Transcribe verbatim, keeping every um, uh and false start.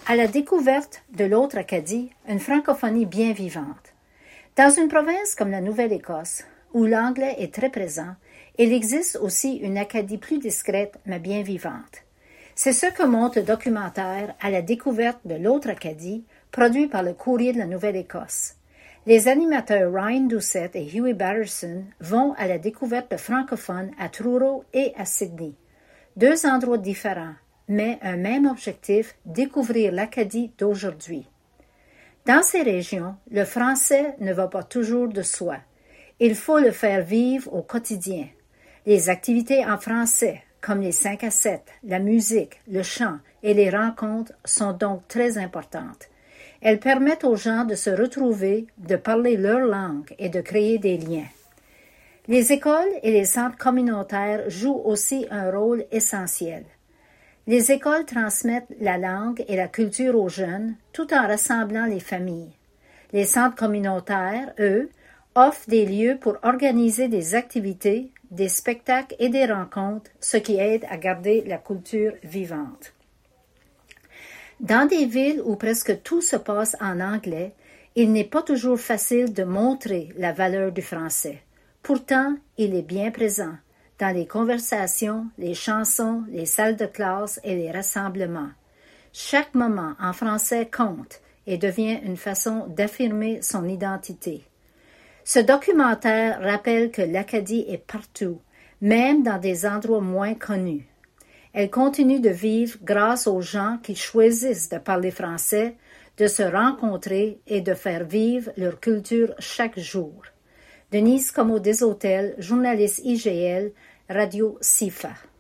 À la découverte de l'autre Acadie, une francophonie bien vivante. Dans une province comme la Nouvelle-Écosse, où l'anglais est très présent, il existe aussi une Acadie plus discrète mais bien vivante. C'est ce que montre le documentaire À la découverte de l'autre Acadie, produit par le Courrier de la Nouvelle-Écosse. Les animateurs Ryan Doucette et Huey Batterson vont à la découverte de francophones à Truro et à Sydney. Deux endroits différents, mais un même objectif, découvrir l'Acadie d'aujourd'hui. Dans ces régions, le français ne va pas toujours de soi. Il faut le faire vivre au quotidien. Les activités en français, comme les cinq à sept, la musique, le chant et les rencontres sont donc très importantes. Elles permettent aux gens de se retrouver, de parler leur langue et de créer des liens. Les écoles et les centres communautaires jouent aussi un rôle essentiel. Les écoles transmettent la langue et la culture aux jeunes tout en rassemblant les familles. Les centres communautaires, eux, offrent des lieux pour organiser des activités, des spectacles et des rencontres, ce qui aide à garder la culture vivante. Dans des villes où presque tout se passe en anglais, il n'est pas toujours facile de montrer la valeur du français. Pourtant, il est bien présent dans les conversations, les chansons, les salles de classe et les rassemblements. Chaque moment en français compte et devient une façon d'affirmer son identité. Ce documentaire rappelle que l'Acadie est partout, même dans des endroits moins connus. Elle continue de vivre grâce aux gens qui choisissent de parler français, de se rencontrer et de faire vivre leur culture chaque jour. Denise Comeau des Hôtels, journaliste I G L, Radio C I F A.